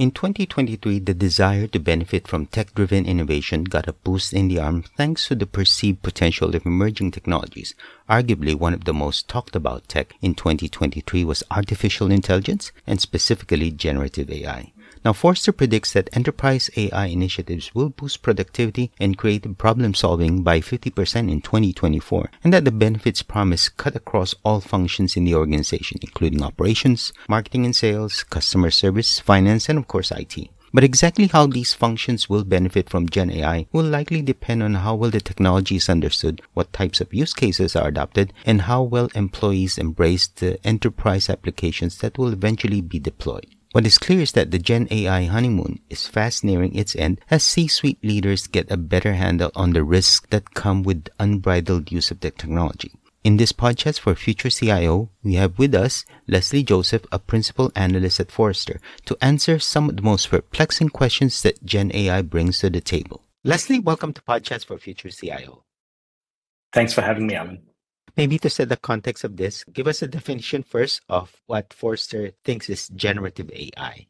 In 2023, the desire to benefit from tech-driven innovation got a boost in the arm thanks to the perceived potential of emerging technologies. Arguably, one of the most talked about tech in 2023 was artificial intelligence, and specifically generative AI. Now, Forrester predicts that enterprise AI initiatives will boost productivity and creative problem-solving by 50% in 2024, and that the benefits promise cut across all functions in the organization, including operations, marketing and sales, customer service, finance, and of course IT. But exactly how these functions will benefit from Gen AI will likely depend on how well the technology is understood, what types of use cases are adopted, and how well employees embrace the enterprise applications that will eventually be deployed. What is clear is that the Gen AI honeymoon is fast nearing its end as C-suite leaders get a better handle on the risks that come with unbridled use of the technology. In this podcast for Future CIO, we have with us Leslie Joseph, a principal analyst at Forrester, to answer some of the most perplexing questions that Gen AI brings to the table. Leslie, welcome to Podcast for Future CIO. Thanks for having me, Alan. Maybe to set the context of this, give us a definition first of what Forrester thinks is generative AI.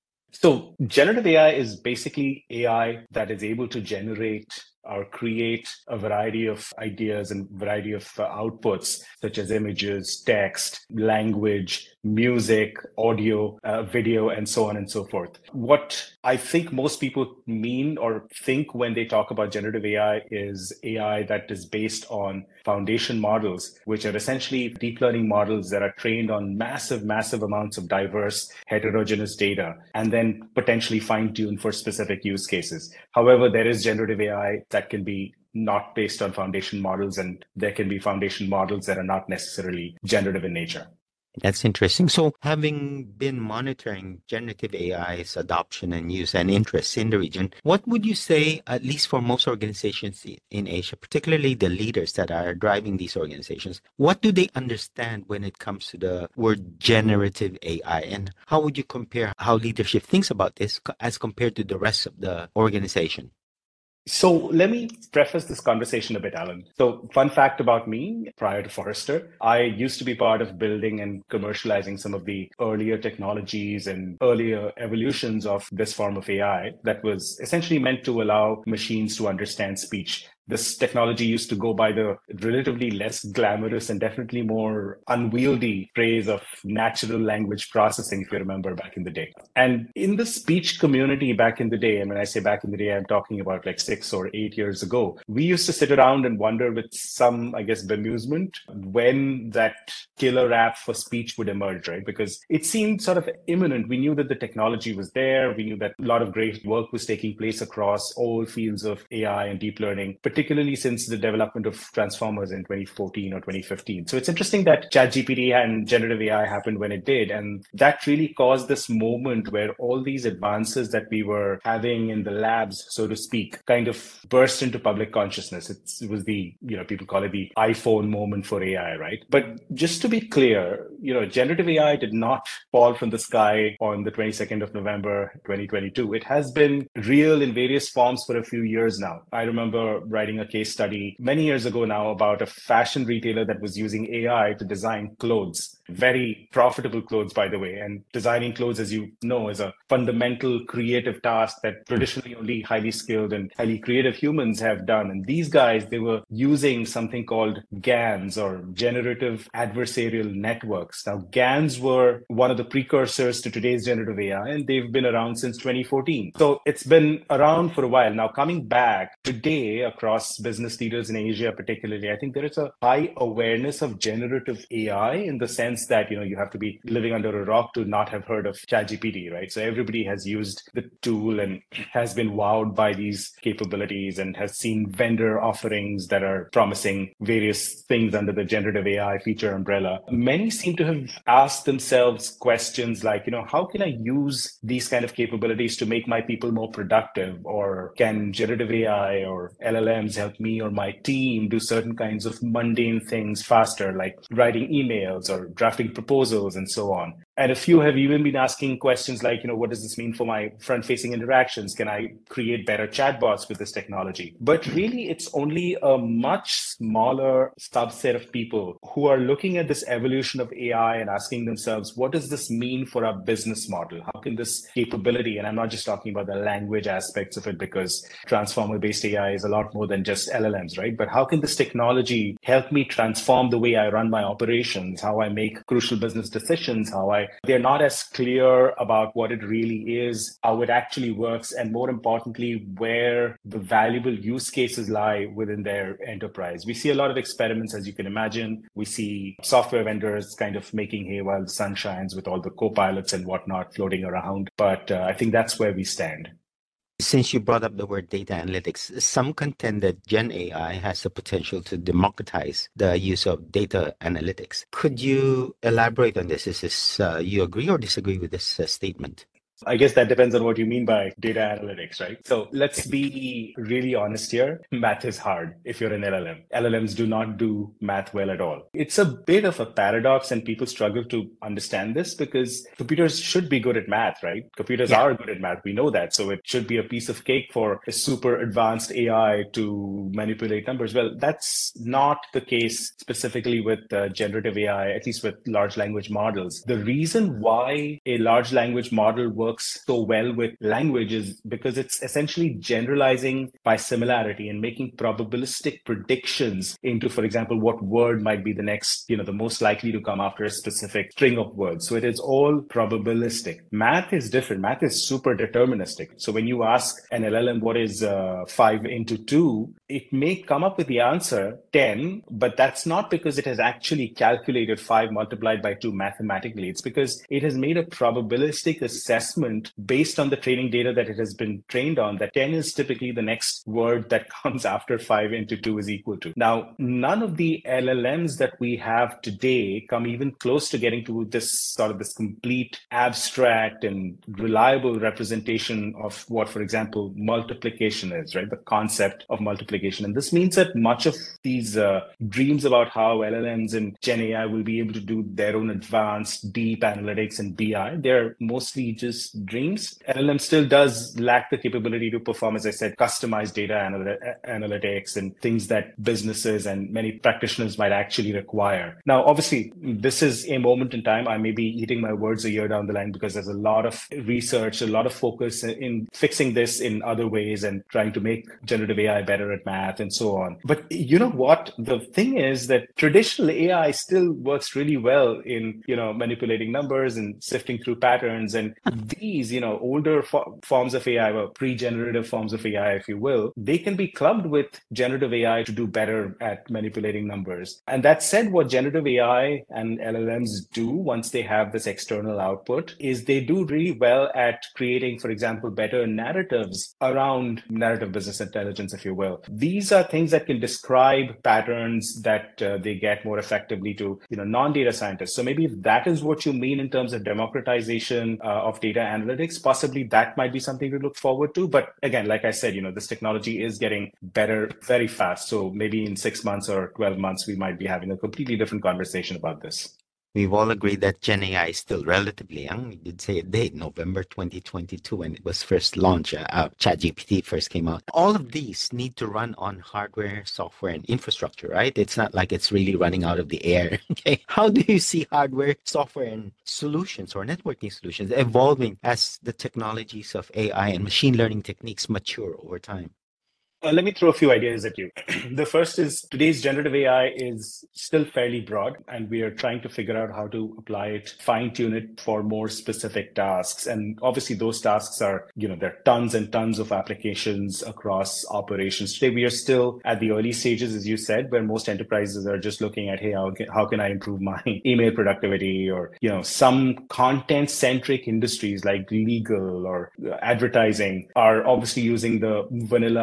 So generative AI is basically AI that is able to generate or create a variety of ideas and variety of outputs, such as images, text, language, music, audio, video, and so on and so forth. What I think most people mean or think when they talk about generative AI is AI that is based on foundation models, which are essentially deep learning models that are trained on massive amounts of diverse, heterogeneous data, and then potentially fine-tuned for specific use cases. However, there is generative AI that can be not based on foundation models, and there can be foundation models that are not necessarily generative in nature. That's interesting. So having been monitoring generative AI's adoption and use and interest in the region, what would you say, at least for most organizations in Asia, particularly the leaders that are driving these organizations, what do they understand when it comes to the word generative AI? And how would you compare how leadership thinks about this as compared to the rest of the organization? So let me preface this conversation a bit, Alan. So fun fact about me, prior to Forrester, I used to be part of building and commercializing some of the earlier technologies and earlier evolutions of this form of AI that was essentially meant to allow machines to understand speech. This technology used to go by the relatively less glamorous and definitely more unwieldy phrase of natural language processing, if you remember back in the day. And in the speech community back in the day, and when I say back in the day, I'm talking about like 6 or 8 years ago, we used to sit around and wonder with some, I guess, bemusement when that killer app for speech would emerge, right? Because it seemed sort of imminent. We knew that the technology was there. We knew that a lot of great work was taking place across all fields of AI and deep learning, particularly since the development of transformers in 2014 or 2015. So it's interesting that ChatGPT and generative AI happened when it did. And that really caused this moment where all these advances that we were having in the labs, so to speak, kind of burst into public consciousness. It was the, people call it the iPhone moment for AI, right? But just to be clear, generative AI did not fall from the sky on the 22nd of November, 2022. It has been real in various forms for a few years now. I remember writing a case study many years ago now about a fashion retailer that was using AI to design clothes, very profitable clothes, by the way. And designing clothes, as you know, is a fundamental creative task that traditionally only highly skilled and highly creative humans have done. And these guys, they were using something called GANs, or generative adversarial networks. Now, GANs were one of the precursors to today's generative AI, and they've been around since 2014. So it's been around for a while. Now, coming back today across business leaders in Asia, particularly, I think there is a high awareness of generative AI in the sense that, you have to be living under a rock to not have heard of ChatGPT, right? So everybody has used the tool and has been wowed by these capabilities and has seen vendor offerings that are promising various things under the generative AI feature umbrella. Many seem to have asked themselves questions like, how can I use these kind of capabilities to make my people more productive? Or can generative AI or LLMs help me or my team do certain kinds of mundane things faster, like writing emails or drafting proposals and so on? And a few have even been asking questions like, what does this mean for my front-facing interactions? Can I create better chatbots with this technology? But really, it's only a much smaller subset of people who are looking at this evolution of AI and asking themselves, what does this mean for our business model? How can this capability, and I'm not just talking about the language aspects of it, because transformer-based AI is a lot more than just LLMs, right? But how can this technology help me transform the way I run my operations, how I make crucial business decisions, they're not as clear about what it really is, how it actually works, and more importantly, where the valuable use cases lie within their enterprise. We see a lot of experiments, as you can imagine. We see software vendors kind of making hay while the sun shines with all the co-pilots and whatnot floating around. But I think that's where we stand. Since you brought up the word data analytics, some contend that Gen AI has the potential to democratize the use of data analytics. Could you elaborate on this? Is this you agree or disagree with this statement? I guess that depends on what you mean by data analytics, right? So let's be really honest here. Math is hard if you're an LLM. LLMs do not do math well at all. It's a bit of a paradox, and people struggle to understand this because computers should be good at math, right? Computers are good at math. We know that. So it should be a piece of cake for a super advanced AI to manipulate numbers. Well, that's not the case specifically with generative AI, at least with large language models. The reason why a large language model works so well with language is because it's essentially generalizing by similarity and making probabilistic predictions into, for example, what word might be the next, the most likely to come after a specific string of words. So it is all probabilistic. Math is different. Math is super deterministic. So when you ask an LLM what is 5 into 2, it may come up with the answer 10, but that's not because it has actually calculated 5 multiplied by 2 mathematically. It's because it has made a probabilistic assessment based on the training data that it has been trained on, that 10 is typically the next word that comes after 5 into 2 is equal to. Now, none of the LLMs that we have today come even close to getting to this complete abstract and reliable representation of what, for example, multiplication is, right? The concept of multiplication. And this means that much of these dreams about how LLMs and Gen AI will be able to do their own advanced, deep analytics and BI, they're mostly just dreams. LLM still does lack the capability to perform, as I said, customized data analytics and things that businesses and many practitioners might actually require. Now, obviously, this is a moment in time. I may be eating my words a year down the line because there's a lot of research, a lot of focus in fixing this in other ways and trying to make generative AI better at math and so on. But you know what? The thing is that traditional AI still works really well in, manipulating numbers and sifting through patterns. And these, older forms of AI, or pre-generative forms of AI, if you will, they can be clubbed with generative AI to do better at manipulating numbers. And that said, what generative AI and LLMs do once they have this external output is they do really well at creating, for example, better narratives around narrative business intelligence, if you will. These are things that can describe patterns that they get more effectively to, non-data scientists. So maybe if that is what you mean in terms of democratization of data analytics, possibly that might be something to look forward to. But again, like I said, this technology is getting better very fast. So maybe in 6 months or 12 months, we might be having a completely different conversation about this. We've all agreed that Gen AI is still relatively young. We did say a date, November 2022, when it was first launched, ChatGPT first came out. All of these need to run on hardware, software, and infrastructure, right? It's not like it's really running out of the air. Okay. How do you see hardware, software, and solutions or networking solutions evolving as the technologies of AI and machine learning techniques mature over time? Let me throw a few ideas at you. The first is today's generative AI is still fairly broad, and we are trying to figure out how to apply it, fine-tune it for more specific tasks. And obviously those tasks are, there are tons and tons of applications across operations. Today, we are still at the early stages, as you said, where most enterprises are just looking at, hey, how can I improve my email productivity? Or, some content-centric industries like legal or advertising are obviously using the vanilla out-of-box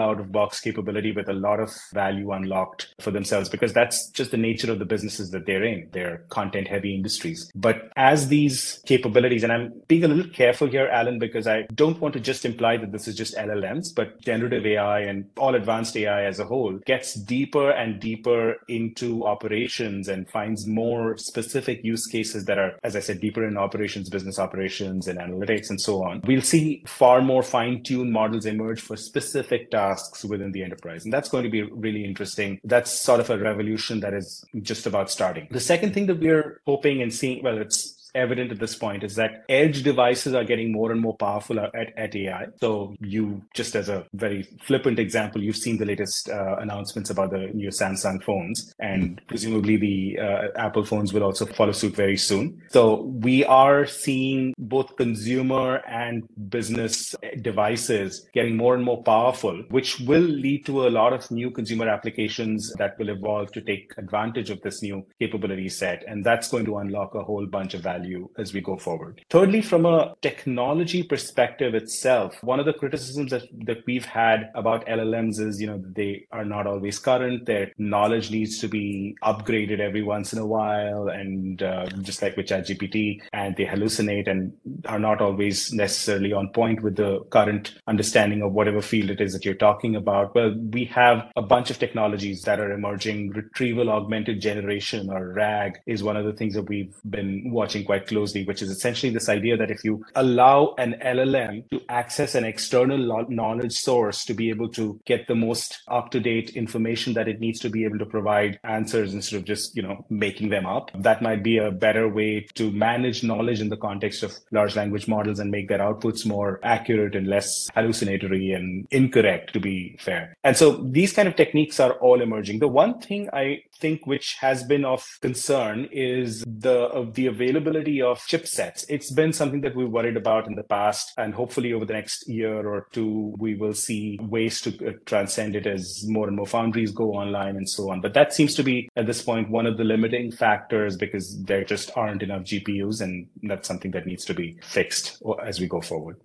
out-of-the-box capability with a lot of value unlocked for themselves, because that's just the nature of the businesses that they're in. They're content-heavy industries. But as these capabilities, and I'm being a little careful here, Alan, because I don't want to just imply that this is just LLMs, but generative AI and all advanced AI as a whole gets deeper and deeper into operations and finds more specific use cases that are, as I said, deeper in operations, business operations and analytics and so on. We'll see far more fine-tuned models emerge for specific tasks within the enterprise. And that's going to be really interesting. That's sort of a revolution that is just about starting. The second thing that we're hoping and seeing, well, it's evident at this point, is that edge devices are getting more and more powerful at AI. So you, just as a very flippant example, you've seen the latest announcements about the new Samsung phones, and presumably the Apple phones will also follow suit very soon. So we are seeing both consumer and business devices getting more and more powerful, which will lead to a lot of new consumer applications that will evolve to take advantage of this new capability set. And that's going to unlock a whole bunch of value as we go forward. Thirdly, from a technology perspective itself, one of the criticisms that we've had about LLMs is, they are not always current. Their knowledge needs to be upgraded every once in a while, and just like with ChatGPT, and they hallucinate and are not always necessarily on point with the current understanding of whatever field it is that you're talking about. Well, we have a bunch of technologies that are emerging. Retrieval augmented generation, or RAG, is one of the things that we've been watching quite closely, which is essentially this idea that if you allow an LLM to access an external knowledge source to be able to get the most up-to-date information that it needs to be able to provide answers instead of just, making them up, that might be a better way to manage knowledge in the context of large language models and make their outputs more accurate and less hallucinatory and incorrect, to be fair. And so these kind of techniques are all emerging. The one thing I think which has been of concern is the availability of chipsets. It's been something that we worried about in the past, and hopefully over the next year or two, we will see ways to transcend it as more and more foundries go online and so on. But that seems to be, at this point, one of the limiting factors, because there just aren't enough GPUs, and that's something that needs to be fixed as we go forward.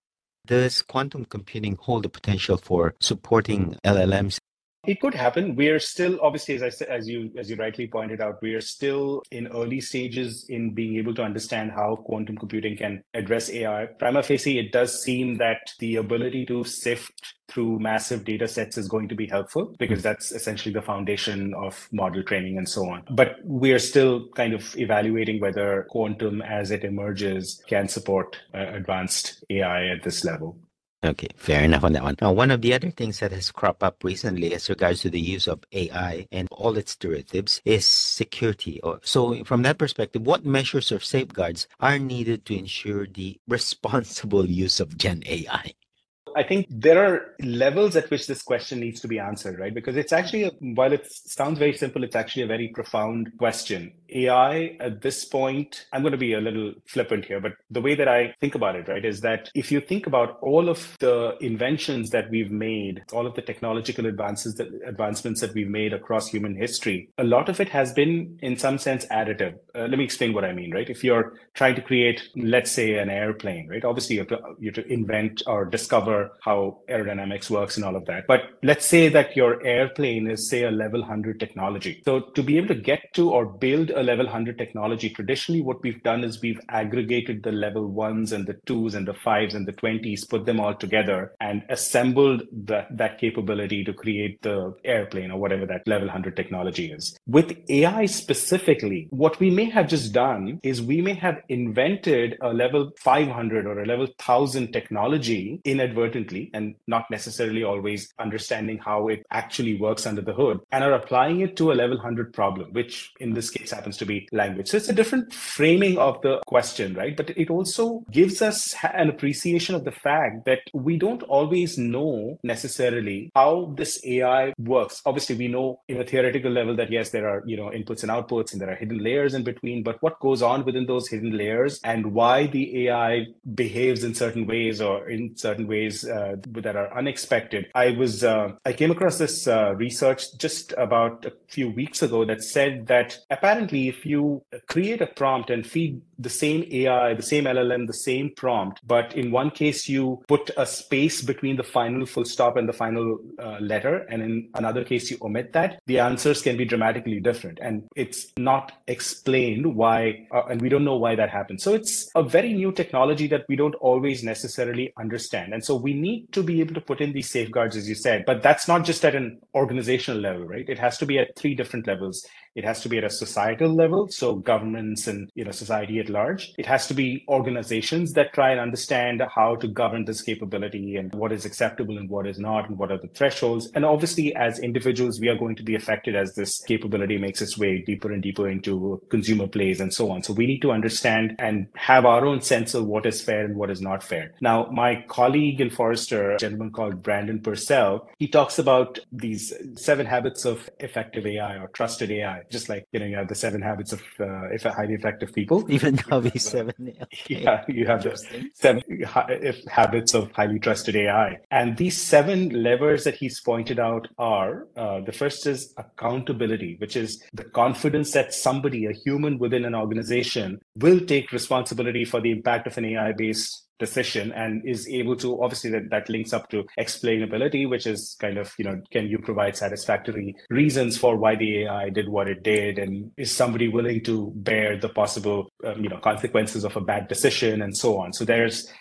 Does quantum computing hold the potential for supporting LLMs? It could happen. We are still, obviously, as I said, as you rightly pointed out, we are still in early stages in being able to understand how quantum computing can address AI. Prima facie, it does seem that the ability to sift through massive data sets is going to be helpful, because that's essentially the foundation of model training and so on. But we are still kind of evaluating whether quantum, as it emerges, can support advanced AI at this level. Okay, fair enough on that one. Now, one of the other things that has cropped up recently as regards to the use of AI and all its derivatives is security. So from that perspective, what measures or safeguards are needed to ensure the responsible use of Gen AI? I think there are levels at which this question needs to be answered, right? Because it's actually, while it sounds very simple, it's actually a very profound question. AI at this point, I'm going to be a little flippant here, but the way that I think about it, right, is that if you think about all of the inventions that we've made, all of the technological advancements that we've made across human history, a lot of it has been, in some sense, additive. Let me explain what I mean, right? If you're trying to create, let's say, an airplane, right? Obviously, you have to invent or discover how aerodynamics works and all of that. But let's say that your airplane is, say, a level 100 technology. So to be able to get to or build a level 100 technology, traditionally what we've done is we've aggregated the level 1s and the 2s and the 5s and the 20s, put them all together and assembled that capability to create the airplane or whatever that level 100 technology is. With AI specifically, what we may have just done is we may have invented a level 500 or a level 1000 technology inadvertently, and not necessarily always understanding how it actually works under the hood, and are applying it to a level 100 problem, which in this case happens to be language. So it's a different framing of the question, right? But it also gives us an appreciation of the fact that we don't always know necessarily how this AI works. Obviously, we know in a theoretical level that yes, there are inputs and outputs, and there are hidden layers in between. But what goes on within those hidden layers, and why the AI behaves in certain ways or in certain ways ways that are unexpected. I came across this research just about a few weeks ago that said that apparently if you create a prompt and feed the same AI, the same LLM, the same prompt, but in one case you put a space between the final full stop and the final letter, and in another case you omit that, the answers can be dramatically different. And it's not explained why, and we don't know why that happens. So it's a very new technology that we don't always necessarily understand. And so we need to be able to put in these safeguards, as you said, but that's not just at an organizational level, right? It has to be at three different levels. It has to be at a societal level, so governments and society at large. It has to be organizations that try and understand how to govern this capability and what is acceptable and what is not, and what are the thresholds. And obviously, as individuals, we are going to be affected as this capability makes its way deeper and deeper into consumer plays and so on. So we need to understand and have our own sense of what is fair and what is not fair. Now, my colleague in Forrester, a gentleman called Brandon Purcell, he talks about these 7 habits of effective AI or trusted AI. Just like, you have the 7 habits of highly effective people. Even though we 7. Okay. Yeah, you have the 7 habits of highly trusted AI. And these 7 levers that he's pointed out are, the first is accountability, which is the confidence that somebody, a human within an organization, will take responsibility for the impact of an AI-based decision and is able to, obviously that links up to explainability, which is kind of, can you provide satisfactory reasons for why the AI did what it did? And is somebody willing to bear the possible, consequences of a bad decision and so on? So there's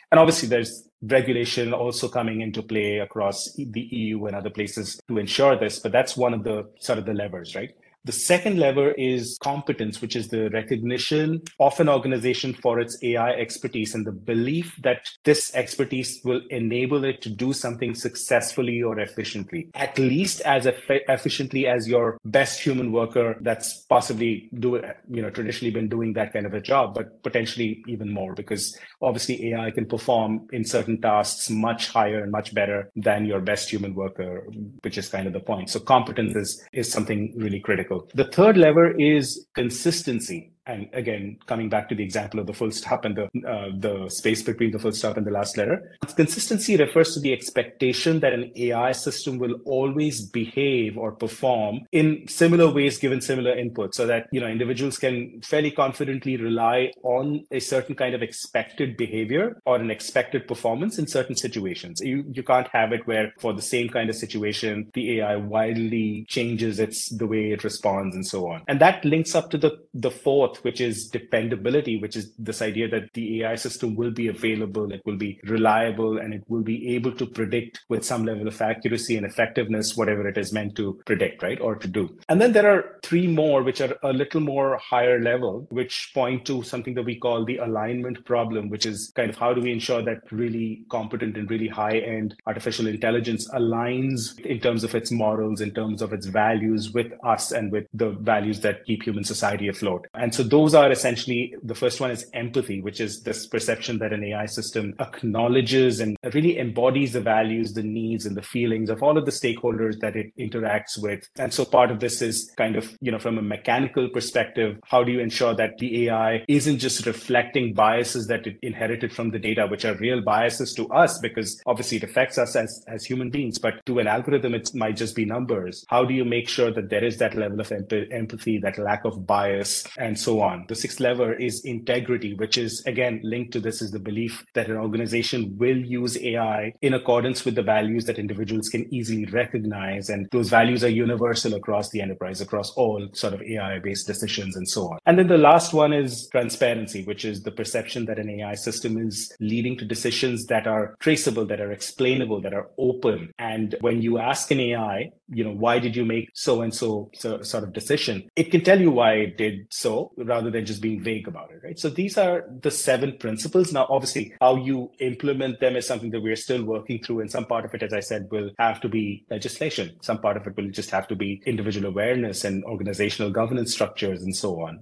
regulation also coming into play across the EU and other places to ensure this, but that's one of the sort of the levers, right? The second lever is competence, which is the recognition of an organization for its AI expertise and the belief that this expertise will enable it to do something successfully or efficiently, at least as efficiently as your best human worker that's possibly traditionally been doing that kind of a job, but potentially even more, because obviously AI can perform in certain tasks much higher and much better than your best human worker, which is kind of the point. So competence is something really critical. The third lever is consistency. And again, coming back to the example of the full stop and the space between the full stop and the last letter, consistency refers to the expectation that an AI system will always behave or perform in similar ways given similar input, so that individuals can fairly confidently rely on a certain kind of expected behavior or an expected performance in certain situations. You can't have it where for the same kind of situation, the AI wildly changes the way it responds and so on. And that links up to the fourth, which is dependability, which is this idea that the AI system will be available, it will be reliable, and it will be able to predict with some level of accuracy and effectiveness whatever it is meant to predict, right, or to do. And then there are 3 more, which are a little more higher level, which point to something that we call the alignment problem, which is kind of how do we ensure that really competent and really high-end artificial intelligence aligns in terms of its morals, in terms of its values with us and with the values that keep human society afloat. And so those are essentially, the first one is empathy, which is this perception that an AI system acknowledges and really embodies the values, the needs, and the feelings of all of the stakeholders that it interacts with. And so part of this is kind of, from a mechanical perspective, how do you ensure that the AI isn't just reflecting biases that it inherited from the data, which are real biases to us, because obviously it affects us as human beings, but to an algorithm, it might just be numbers. How do you make sure that there is that level of empathy, that lack of bias, and so on? The sixth lever is integrity, which is, again, linked to this, is the belief that an organization will use AI in accordance with the values that individuals can easily recognize. And those values are universal across the enterprise, across all sort of AI-based decisions and so on. And then the last one is transparency, which is the perception that an AI system is leading to decisions that are traceable, that are explainable, that are open. And when you ask an AI, why did you make so-and-so sort of decision, it can tell you why it did so, rather than just being vague about it, right? So these are the 7 principles. Now, obviously, how you implement them is something that we're still working through. And some part of it, as I said, will have to be legislation. Some part of it will just have to be individual awareness and organizational governance structures and so on.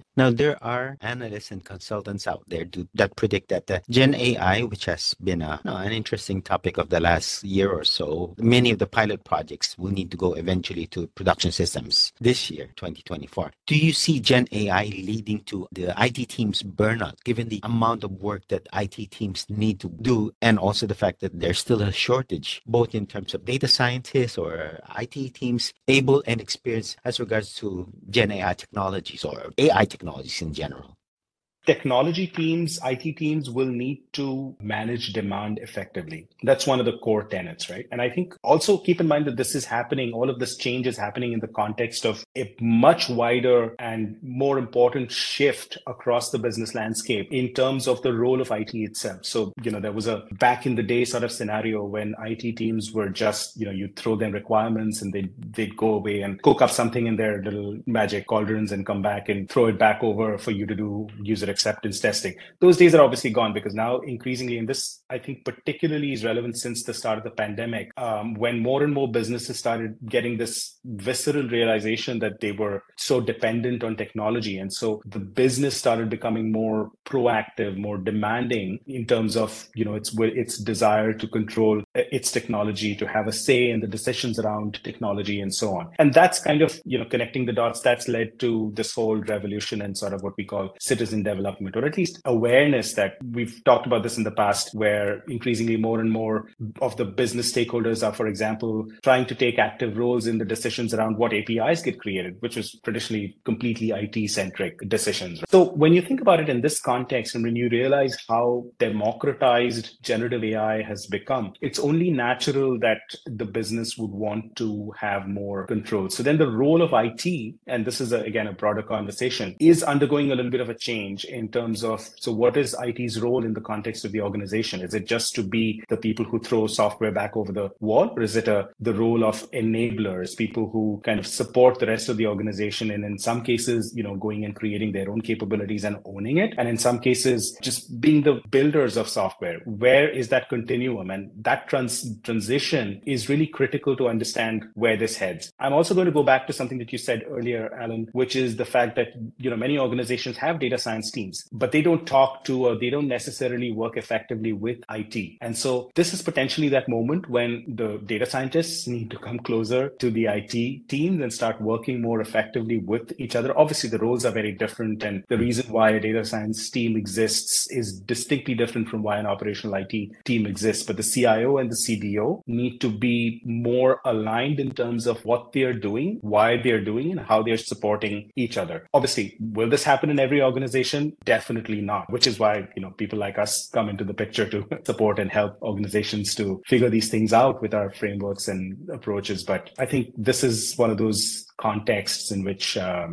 Now, there are analysts and consultants out there that predict that the Gen AI, which has been an interesting topic of the last year or so, many of the pilot projects will need to go eventually to production systems this year, 2024. Do you see Gen AI leading to the IT teams burnout, given the amount of work that IT teams need to do, and also the fact that there's still a shortage, both in terms of data scientists or IT teams able and experienced as regards to Gen AI technologies or AI technologies in general? Technology teams, IT teams will need to manage demand effectively. That's one of the core tenets, right? And I think also keep in mind that this is happening, all of this change is happening in the context of a much wider and more important shift across the business landscape in terms of the role of IT itself. So, there was a back in the day sort of scenario when IT teams were just, you throw them requirements and they'd go away and cook up something in their little magic cauldrons and come back and throw it back over for you to do user acceptance testing. Those days are obviously gone because now increasingly, and this I think particularly is relevant since the start of the pandemic, when more and more businesses started getting this visceral realization that they were so dependent on technology. And so the business started becoming more proactive, more demanding in terms of, its desire to control its technology, to have a say in the decisions around technology and so on. And that's kind of, connecting the dots, that's led to this whole revolution and sort of what we call citizen development, or at least awareness that we've talked about this in the past, where increasingly more and more of the business stakeholders are, for example, trying to take active roles in the decisions around what APIs get created, which was traditionally completely IT-centric decisions. So when you think about it in this context, and when you realize how democratized generative AI has become, it's only natural that the business would want to have more control. So then the role of IT, and this is again a broader conversation, is undergoing a little bit of a change in terms of, so what is IT's role in the context of the organization? Is it just to be the people who throw software back over the wall? Or is it the role of enablers, people who kind of support the rest of the organization, and in some cases, going and creating their own capabilities and owning it, and in some cases just being the builders of software? Where is that continuum? And that transition is really critical to understand where this heads. I'm also going to go back to something that you said earlier, Alan, which is the fact that many organizations have data science teams, but they don't talk to, or they don't necessarily work effectively with IT. And so this is potentially that moment when the data scientists need to come closer to the IT teams and start working more effectively with each other. Obviously, the roles are very different, and the reason why a data science team exists is distinctly different from why an operational IT team exists. But the CIO and the CDO need to be more aligned in terms of what they're doing, why they're doing, and how they're supporting each other. Obviously, will this happen in every organization? Definitely not, which is why, people like us come into the picture to support and help organizations to figure these things out with our frameworks and approaches. But I think this is one of those contexts in which,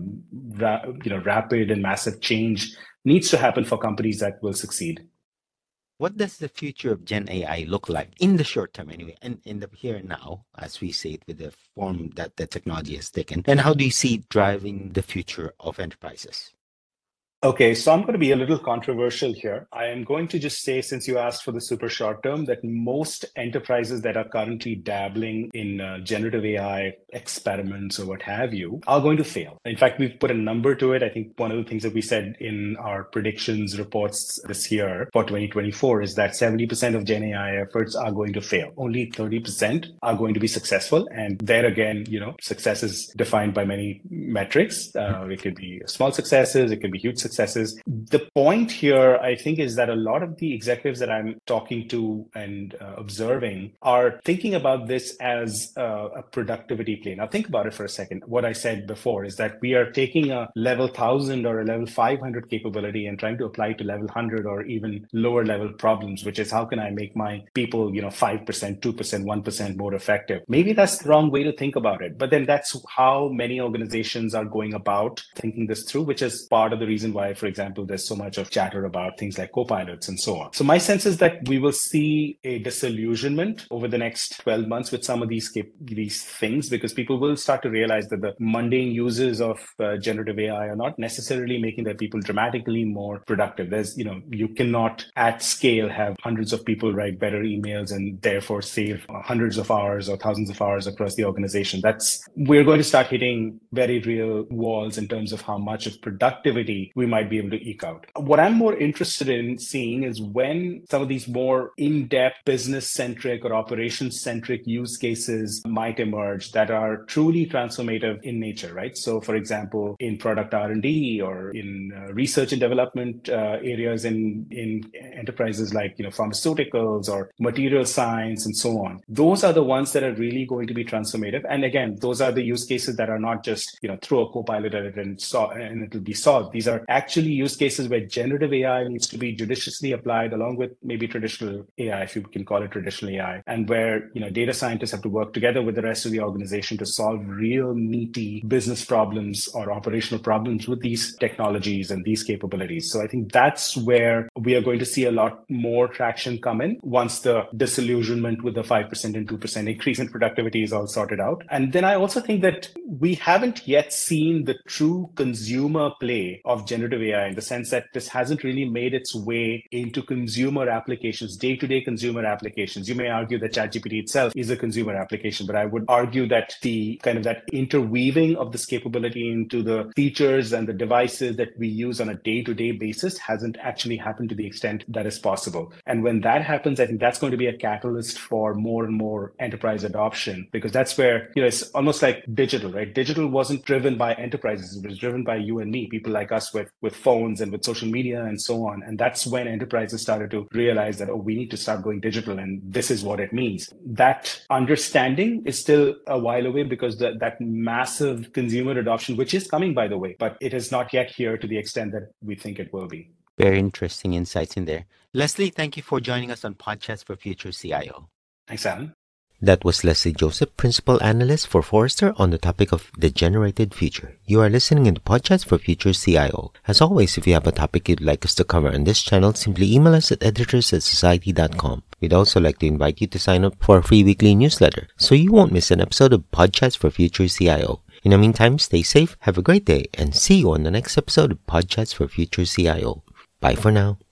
rapid and massive change needs to happen for companies that will succeed. What does the future of Gen AI look like in the short term anyway, and in the here and now, as we say it, with the form that the technology has taken? And how do you see it driving the future of enterprises? Okay, so I'm going to be a little controversial here. I am going to just say, since you asked for the super short term, that most enterprises that are currently dabbling in generative AI experiments or what have you are going to fail. In fact, we've put a number to it. I think one of the things that we said in our predictions reports this year for 2024 is that 70% of Gen AI efforts are going to fail. Only 30% are going to be successful. And there again, success is defined by many metrics. It could be small successes, it could be huge successes. The point here, I think, is that a lot of the executives that I'm talking to and observing are thinking about this as a productivity play. Now, think about it for a second. What I said before is that we are taking a level 1000 or a level 500 capability and trying to apply it to level 100 or even lower level problems, which is how can I make my people, 5%, 2%, 1% more effective? Maybe that's the wrong way to think about it. But then that's how many organizations are going about thinking this through, which is part of the reason why, for example, there's so much of chatter about things like copilots and so on. So my sense is that we will see a disillusionment over the next 12 months with some of these things, because people will start to realize that the mundane uses of generative AI are not necessarily making their people dramatically more productive. You cannot at scale have hundreds of people write better emails and therefore save hundreds of hours or thousands of hours across the organization. We're going to start hitting very real walls in terms of how much of productivity we might be able to eke out. What I'm more interested in seeing is when some of these more in-depth business-centric or operations-centric use cases might emerge that are truly transformative in nature, right? So, for example, in product R&D or in research and development areas in enterprises like pharmaceuticals or material science and so on. Those are the ones that are really going to be transformative. And again, those are the use cases that are not just throw a copilot at it and it'll be solved. These are actually use cases where generative AI needs to be judiciously applied along with maybe traditional AI, if you can call it traditional AI, and where data scientists have to work together with the rest of the organization to solve real meaty business problems or operational problems with these technologies and these capabilities. So I think that's where we are going to see a lot more traction come in once the disillusionment with the 5% and 2% increase in productivity is all sorted out. And then I also think that we haven't yet seen the true consumer play of generative AI, in the sense that this hasn't really made its way into consumer applications, day-to-day consumer applications. You may argue that ChatGPT itself is a consumer application, but I would argue that the kind of that interweaving of this capability into the features and the devices that we use on a day-to-day basis hasn't actually happened to the extent that is possible. And when that happens, I think that's going to be a catalyst for more and more enterprise adoption, because that's where, it's almost like digital, right? Digital wasn't driven by enterprises. It was driven by you and me, people like us with phones and with social media and so on. And that's when enterprises started to realize that, we need to start going digital, and this is what it means. That understanding is still a while away, because that massive consumer adoption, which is coming, by the way, but it is not yet here to the extent that we think it will be. Very interesting insights in there. Leslie, thank you for joining us on Podcast for Future CIO. Thanks, Alan. That was Leslie Joseph, Principal Analyst for Forrester, on the topic of the generated future. You are listening to Podcast for Future CIO. As always, if you have a topic you'd like us to cover on this channel, simply email us at editors@society.com. We'd also like to invite you to sign up for our free weekly newsletter so you won't miss an episode of Podcast for Future CIO. In the meantime, stay safe, have a great day, and see you on the next episode of Podcast for Future CIO. Bye for now.